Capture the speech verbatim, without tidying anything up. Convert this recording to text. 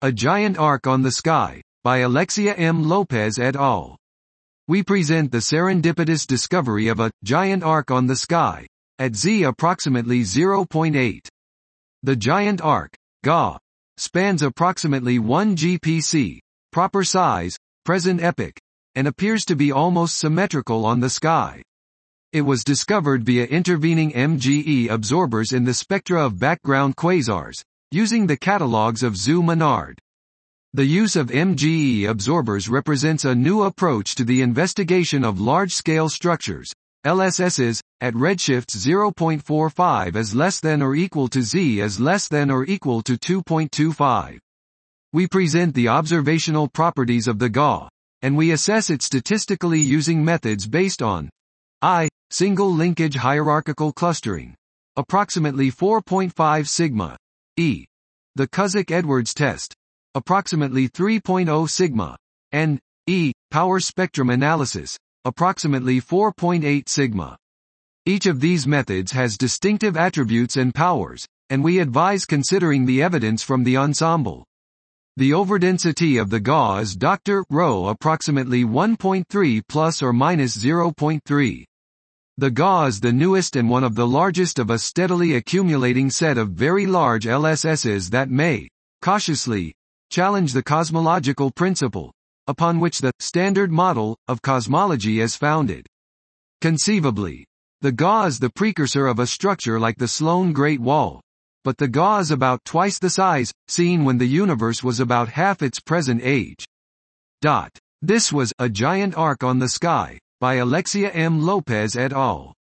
A Giant Arc on the Sky, by Alexia M. Lopez et al. We present the serendipitous discovery of a giant arc on the sky, at z approximately zero point eight. The giant arc, G A, spans approximately one G P C, proper size, present epoch, and appears to be almost symmetrical on the sky. It was discovered via intervening M G E absorbers in the spectra of background quasars, using the catalogues of Zhu Menard. The use of M G E absorbers represents a new approach to the investigation of large-scale structures, L S Ss, at redshifts zero point four five is less than or equal to Z is less than or equal to two point two five. We present the observational properties of the G A, and we assess it statistically using methods based on I. Single linkage hierarchical clustering. Approximately four point five sigma. E. The Cuzick-Edwards test. Approximately three point zero sigma. And E. Power spectrum analysis. Approximately four point eight sigma. Each of these methods has distinctive attributes and powers, and we advise considering the evidence from the ensemble. The overdensity of the G A is Doctor Rho approximately one point three plus or minus zero point three. The G A is the newest and one of the largest of a steadily accumulating set of very large L S Ss that may, cautiously, challenge the cosmological principle, upon which the standard model of cosmology is founded. Conceivably, the G A is the precursor of a structure like the Sloan Great Wall, but the G A is about twice the size, seen when the universe was about half its present age. Dot. This was A Giant Arc on the Sky, by Alexia M. Lopez et al.